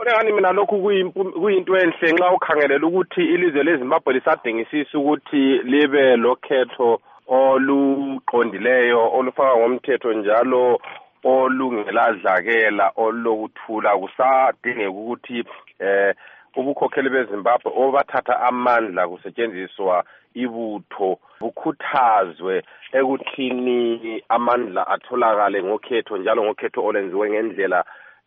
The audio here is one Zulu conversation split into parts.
ngani mina lokhu kuyinto enhle nxa ukhangelela ukuthi ilizwe leZimbabwe lisadingisisa ukuthi libe lokhetho oluqondileyo olufaka ngomthetho njalo olungeladlakela olokuthula. Kusadingeka ukuthi ubukhokheli beZimbabwe obathatha amandla kusetshenziswa ibutho bukhuthazwe ekuthini amandla atholakale ngokhetho njalo ngokhetho olenziwe ngendlela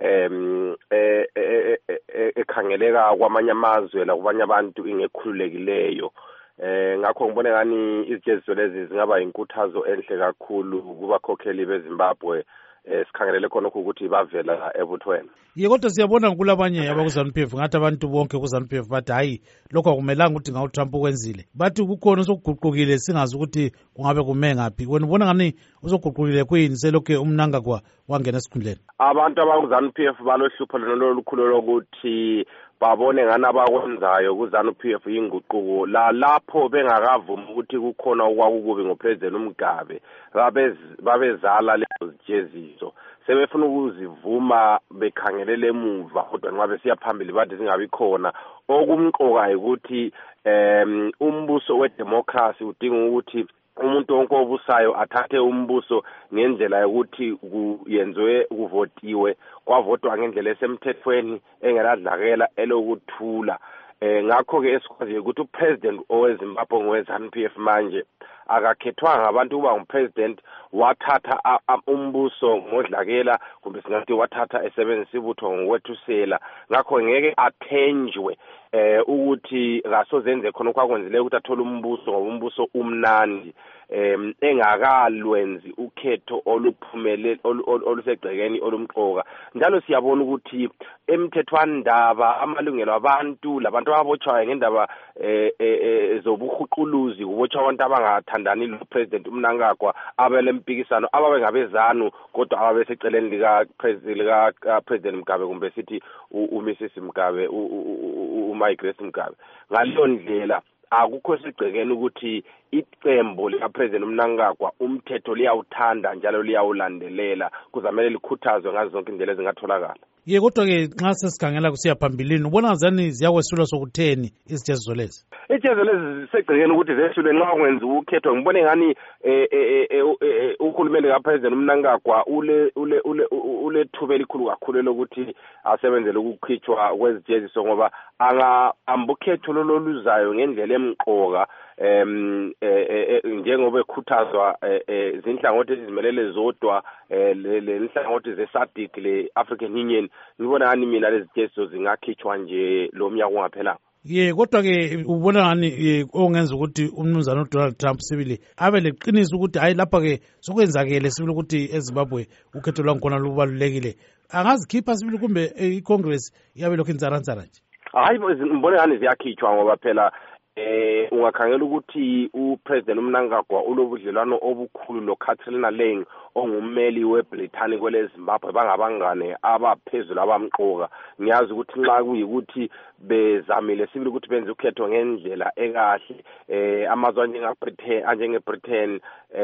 ekhangeleka kwamanye amazwe la kubanye abantu ingekhululekileyo. Ngakho ngibone ngani izijeziso lezi zingaba inkuthazo enhle kakhulu kubakhokheli beZimbabwe sikhangelele khona ukuthi bavela ebuthweni. Kodwa siyabona kulabanye abakuZANU-PF ngathi abantu bonke kuZANU-PF bathi hayi lokho akumelanga ukuthi ngawuTrump ukwenzile. Bathi kukhona osokuguqukile singazi ukuthi kungabe kume ngaphi. Wena ubona ngani osokuguqukile kuyini selokho umnangagwa wangena esikhundleni? Abantu abakuZANU-PF balohlupho lolukhulu lokuthi babone ngani abakwenzayo kuZANU-PF inguquko lapho bengakavumi ukuthi kukhona okwakukubi ngoPresident uMgabe babezala lezo zijeziso sebefuna ukuzivuma bekhangelele emuva kodwa nxa besiya phambili bathi zingabi khona. Okumqoka ukuthi umbuso wedemocracy udinga ukuthi umuntu wonke obusayo athathe umbuso ngendlela yokuthi kuyenzwe kuvotiwe kwavotwa ngendlela esemthethweni engeladlakela elokuthula. Ngakho ke esikwaziyo ukuthi upresident oweZimbabwe ngoweZANU-PF manje akakhethwanga abantu kuba ngupresident wathatha umbuso ngodlakela kumbe singathi wathatha esebenzisa ibutho ngokwethusela. Ngakho ngeke athenjwe ukuthi kasozenze khona okwakwenzileyo ukuthi athole umbuso ngoba umbuso umnandi engakalwenzi ukhetho oluphumelele olusegcekeni olumqoka. Njalo siyabona ukuthi emthethwandaba amalungelo abantu labantu ababotshwayo ngendaba zobuhuquluzi kubotshwa abantu abangathandani lopresident uMnangagwa abelempikisano ababengabezanu kodwa ababeseceleni lika president Mugabe kumbe sithi uMrs Mugabe uMigrace Mugabe. Ngaleyo ndlela akukho sigcekeni ukuthi iqembu likaPresident uMnangagwa umthetho liyawuthanda njalo liyawulandelela kuzamele likhuthazwe ngazo zonke indlela ezingatholakala. Kodwa-ke nxa sesikhangela kusiya phambilini ubona ngazani ziyakwesula sokutheni izijeziso lezi? Ijeziso lezi zisegcekeni ukuthi zesulwe nxa kwenziwa ukhetho. Ngibone ngani uhulumende kaPresident uMnangagwa ulethuba elikhulu kakhulu lokuthi asebenzele ukukhitshwa kwezijeziso ngoba angahamba ukhetho loluzayo ngendlela emqoka njengoba ekhuthazwa zinhlangothi ezimelele zodwa lenhlangothi zeSADC le-African Union. Ngibona ngani mina lezi jeziso zingakhitshwa nje lo mnyaka ungaphelanga. Kodwa-ke ubona ngani ongenza ukuthi umnumzana uDonald Trump sibili abe leqiniso ukuthi hayi lapha-ke sokwenzakele sibili ukuthi eZimbabwe ukhetho lwangikhona lubalulekile angazikhipha sibili kumbe iCongress yabe lokhu inzaransara nje? Hayi ngibona ngani ziyakhitshwa ngoba phela ungakhangela ukuthi uPresident uMnangagwa ulobudlelwano obukhulu loCatriona Laing ongummeli weBrithani kwele Zimbabwe bangabangane abaphezulu abamqoka. Ngiyazi ukuthi nxa kuyikuthi bezamile sibili ukuthi benze ukhetho ngendlela ekahle amazwe anjengeBritain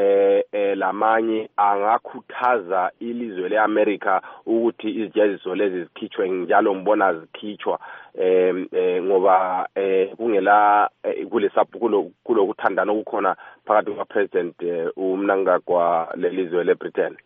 lamanye angakhuthaza ilizwe leAmerica ukuthi izijeziso lezi zikhitshwe njalo ngibona zikhitshwa ngoba kungela kulokuthandana okukhona phakathi kwaPresident uMnangagwa lelizwe leBritain.